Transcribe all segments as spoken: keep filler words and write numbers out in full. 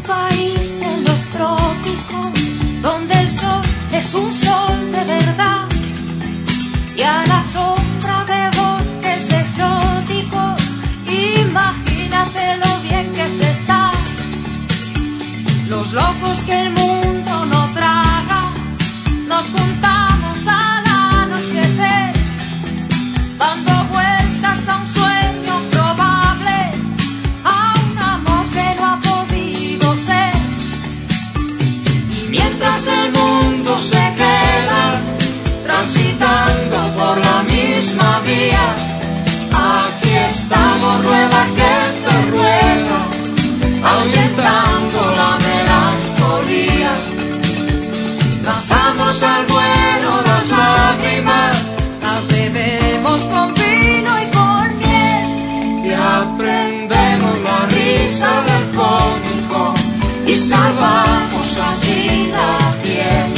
país en los trópicos donde el sol es un sol de verdad y a la sombra de bosques exóticos. Imagínate lo bien que se está. Los locos que el mundo no traga, nos juntamos al anochecer, dando vueltas a un sueño probable, a un amor que no ha podido ser. Y mientras el mundo se queda transitando por la misma vía, aquí estamos, rueda que te rueda, ahuyentando la melancolía. Lanzamos al vuelo las lágrimas, las bebemos con vino y con miel, y aprendemos la risa del cómico y salvamos así la piel.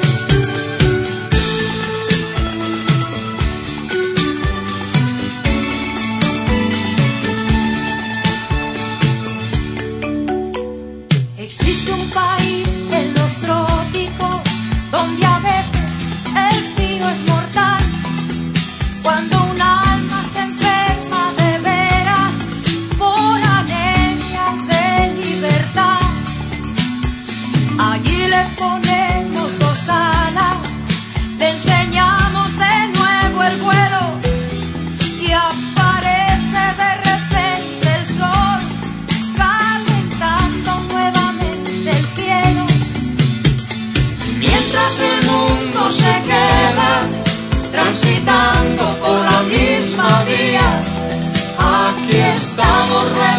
Existe un país en los trópicos donde a veces el frío es mortal. Cuando un alma se enferma de veras por anemia de libertad, allí le ponemos dos alas, le enseñamos de nuevo el vuelo y aparece de repente el sol calentando nuevamente el cielo. Y mientras el mundo se queda transitando por la misma vía, aquí estamos.